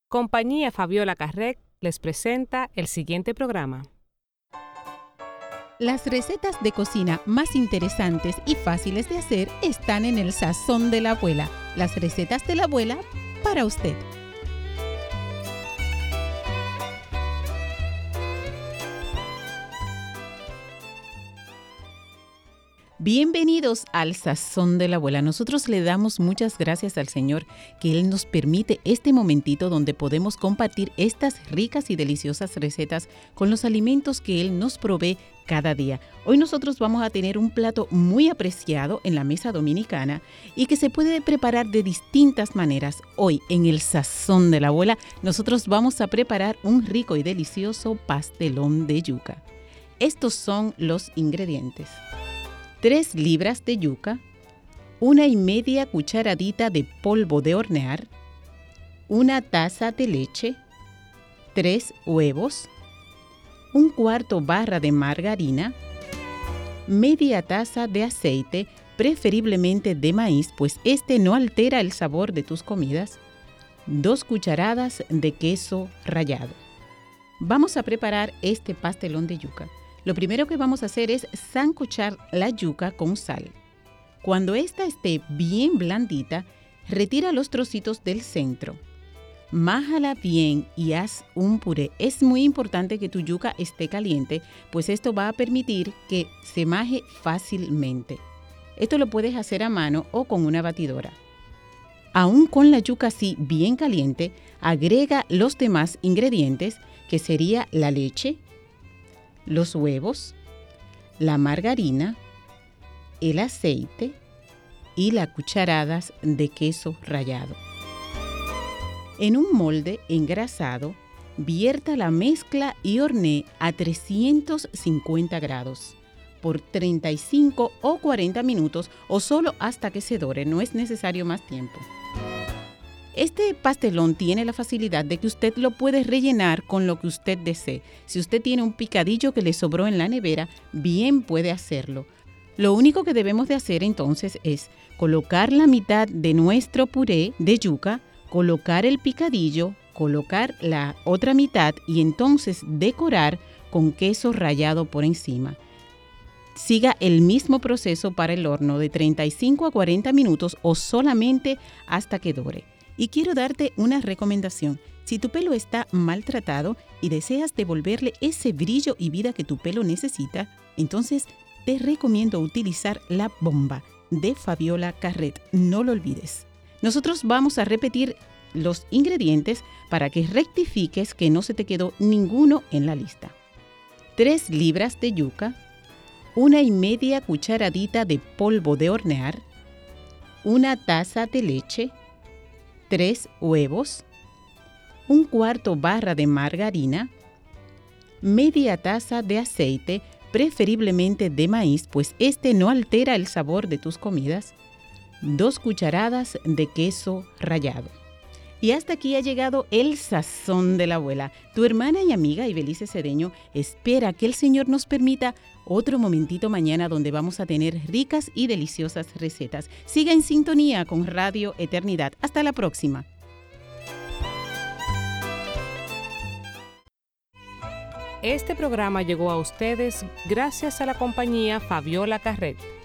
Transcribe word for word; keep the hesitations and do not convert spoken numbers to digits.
Compañía Fabiola Carrec les presenta el siguiente programa. Las recetas de cocina más interesantes y fáciles de hacer están en el sazón de la abuela. Las recetas de la abuela para usted. Bienvenidos al Sazón de la Abuela. Nosotros le damos muchas gracias al Señor que Él nos permite este momentito donde podemos compartir estas ricas y deliciosas recetas con los alimentos que Él nos provee cada día. Hoy nosotros vamos a tener un plato muy apreciado en la mesa dominicana y que se puede preparar de distintas maneras. Hoy en el Sazón de la Abuela nosotros vamos a preparar un rico y delicioso pastelón de yuca. Estos son los ingredientes. Tres libras de yuca, una y media cucharadita de polvo de hornear, una taza de leche, tres huevos, un cuarto barra de margarina, media taza de aceite, preferiblemente de maíz, pues este no altera el sabor de tus comidas, dos cucharadas de queso rallado. Vamos a preparar este pastelón de yuca. Lo primero que vamos a hacer es sancochar la yuca con sal. Cuando ésta esté bien blandita, retira los trocitos del centro. Májala bien y haz un puré. Es muy importante que tu yuca esté caliente, pues esto va a permitir que se maje fácilmente. Esto lo puedes hacer a mano o con una batidora. Aún con la yuca así bien caliente, agrega los demás ingredientes, que sería la leche, los huevos, la margarina, el aceite y las cucharadas de queso rallado. En un molde engrasado, vierta la mezcla y hornee a trescientos cincuenta grados por treinta y cinco o cuarenta minutos o solo hasta que se dore, no es necesario más tiempo. Este pastelón tiene la facilidad de que usted lo puede rellenar con lo que usted desee. Si usted tiene un picadillo que le sobró en la nevera, bien puede hacerlo. Lo único que debemos de hacer entonces es colocar la mitad de nuestro puré de yuca, colocar el picadillo, colocar la otra mitad y entonces decorar con queso rallado por encima. Siga el mismo proceso para el horno de treinta y cinco a cuarenta minutos o solamente hasta que dore. Y quiero darte una recomendación. Si tu pelo está maltratado y deseas devolverle ese brillo y vida que tu pelo necesita, entonces te recomiendo utilizar la bomba de Fabiola Carrec. No lo olvides. Nosotros vamos a repetir los ingredientes para que rectifiques que no se te quedó ninguno en la lista. Tres libras de yuca, una y media cucharadita de polvo de hornear, una taza de leche, tres huevos, un cuarto barra de margarina, media taza de aceite, preferiblemente de maíz, pues este no altera el sabor de tus comidas, dos cucharadas de queso rallado. Y hasta aquí ha llegado el Sazón de la Abuela. Tu hermana y amiga Ibelice Cedeño espera que el Señor nos permita otro momentito mañana donde vamos a tener ricas y deliciosas recetas. Siga en sintonía con Radio Eternidad. Hasta la próxima. Este programa llegó a ustedes gracias a la compañía Fabiola Carrec.